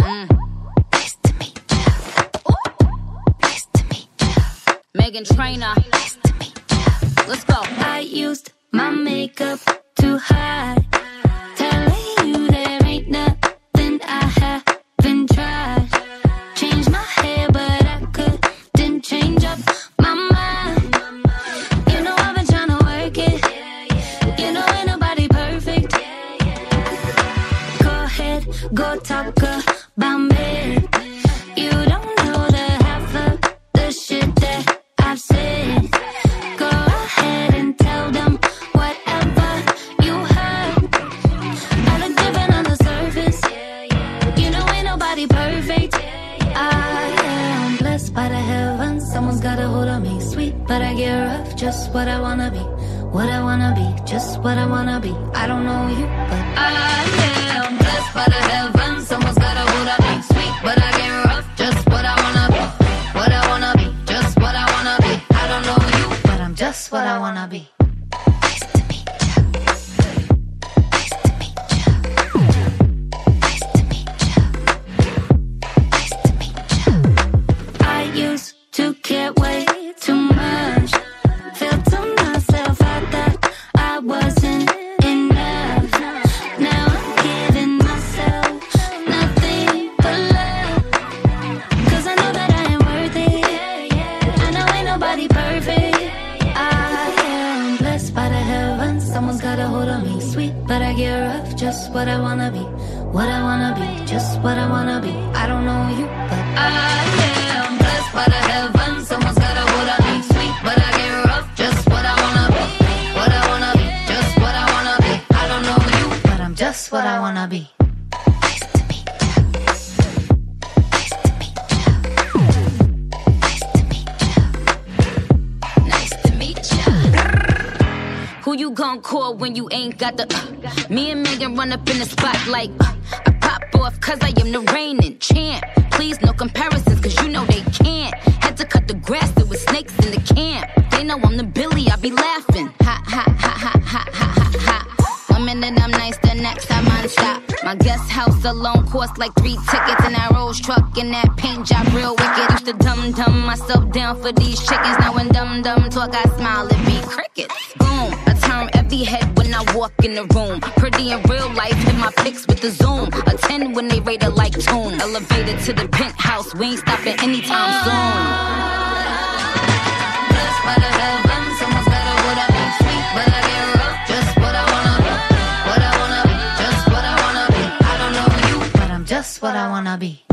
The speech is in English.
Nice to meet you. Nice to meet you. Meghan Trainor. Nice to meet you. Let's go. I used my makeup to hide, telling you there ain't nothing I haven't tried. Changed my hair, but I couldn't change up my mind. You know I've been trying to work it. You know ain't nobody perfect. Go ahead, go talk about me. You don't know the half of the shit that I've said. Go ahead and tell them whatever you heard. I look different on the surface. You know ain't nobody perfect. I am blessed by the heavens. Someone's got a hold on me. Sweet, but I get rough. Just what I wanna be. What I wanna be. Just what I wanna be. I don't know you, but I am blessed by the heavens. Someone's got a hold on me. Sweet, but I get rough. Just what I wanna be. What I wanna be. Just what I wanna be. I don't know you, but I'm just what I wanna be. Nice to meet you. Nice to meet you. Nice to meet you. Nice to meet you. I used to care way too much. Felt to myself I thought I wasn't enough. Now I'm giving myself nothing but love. 'Cause I know that I am worth it. I know ain't nobody perfect. I am blessed by the heavens. Someone's got a hold on me. Sweet, but I get rough. Just what I wanna be. What I wanna be. Just what I wanna be. I don't know you, but I am blessed by the heavens. Someone's got a hold on me. Sweet, but I get rough. Just what I wanna be. What I wanna be. Just what I wanna be. I don't know you, but I'm just what I wanna be. Nice to meet you. Nice to meet you. Nice to meet you. Nice to meet you. Who you gon' call when you ain't got the Me and Megan run up in the spot like I pop off 'cause I am the reigning champ. Please no comparisons 'cause you know they can't. Had to cut the grass, there was snakes in the camp. They know I'm the Billy, I be laughing. Ha ha ha ha ha ha ha ha. 1 minute I'm nice, the next time I'm stop. My guest house alone cost like 3 tickets. And that Rolls truck and that paint job real wicked. Used to dumb myself down for these chickens. Now when dumb talk I smile, it be crickets. Boom, I turn every head when I walk in the room. Pretty in real life, hit my pics with the zoom. A 10 when they rate it like tune. Elevated to the penthouse, we ain't stopping anytime soon. Blessed by the heavens, someone's got a hold on me. Sweet, but I get rough. Just what I wanna be. What I wanna be. Just what I wanna be. I don't know you, but I'm just what I wanna be.